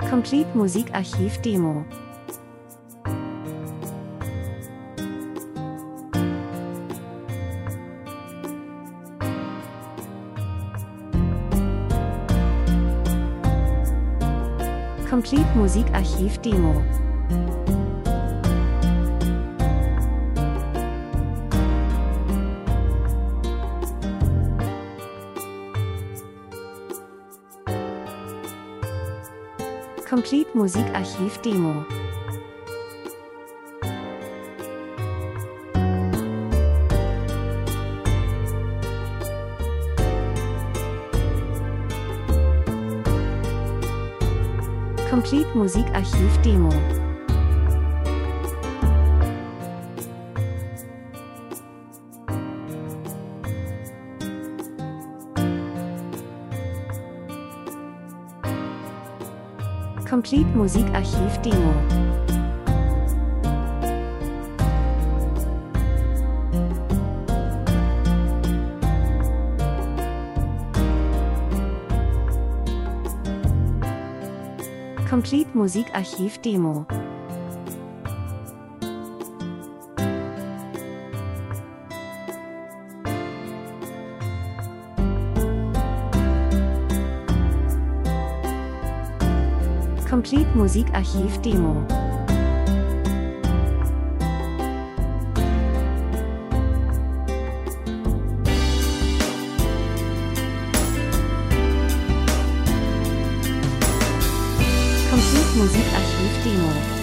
Complete Musikarchiv Demo. Complete Musikarchiv Demo. Complete Musikarchiv Demo. Complete Musikarchiv Demo. Complete Musikarchiv Demo. Complete Musikarchiv Demo. Complete Musikarchiv Demo. Complete Musikarchiv Demo.